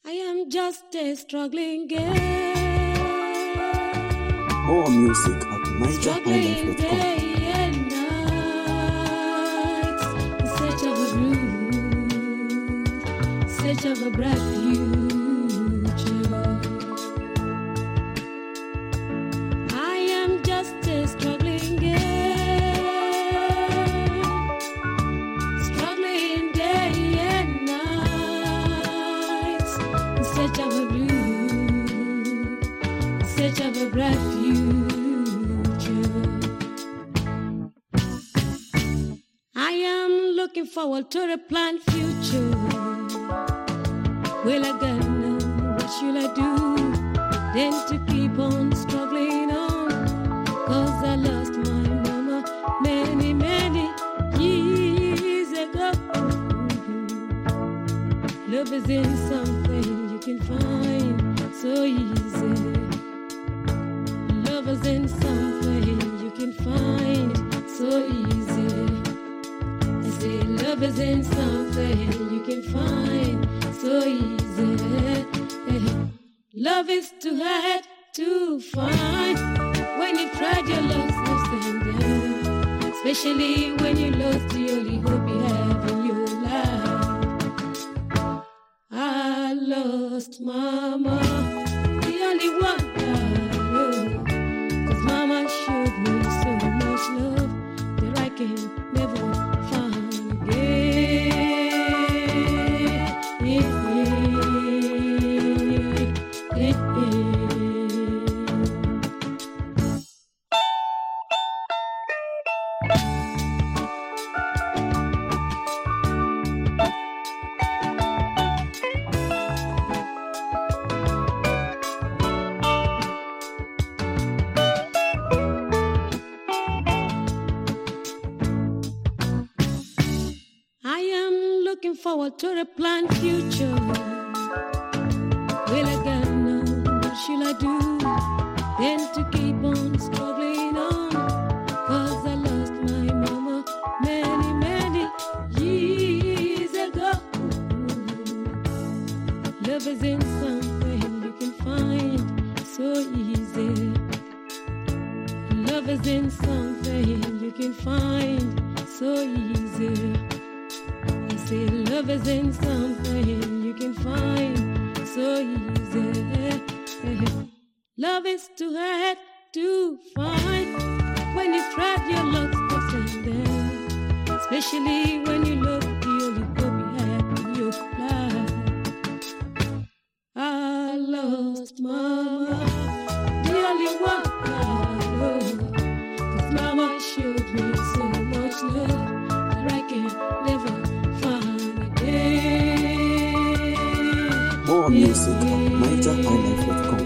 I am just a struggling girl. More music at Struggling NigerHighlife.com. day and night, in search of a root, search of a bright future. I am just a struggling girl, struggling day and night, in search of a root, search of a bright future. I am looking forward to the planned future. Will I get now? What should I do? Then to keep on struggling on. 'Cause I lost my mama many, many years ago. Love isn't something you can find so easy. Love isn't something you can find so easy. I say love isn't something you can find so easy. Love is too hard to find when you tried your lost understanding, especially when you lost the only hope you have in your life. I lost mama, the only one I know. 'Cause mama showed me so much love that I can never find again. I am looking forward to the planned future. Will I get now? What should I do? Then to keep on struggling on. 'Cause I lost my mama many, many years ago. Love isn't something you can find so easy. Love isn't something you can find so easy. I say love isn't something you can find so easy. Love is too hard to find when you tried your luck for something, especially when you look the only hope you had in your life. I lost mama, the only one I know. 'Cause mama showed me so much love that I can never find again. More music at NigerHighlife.com.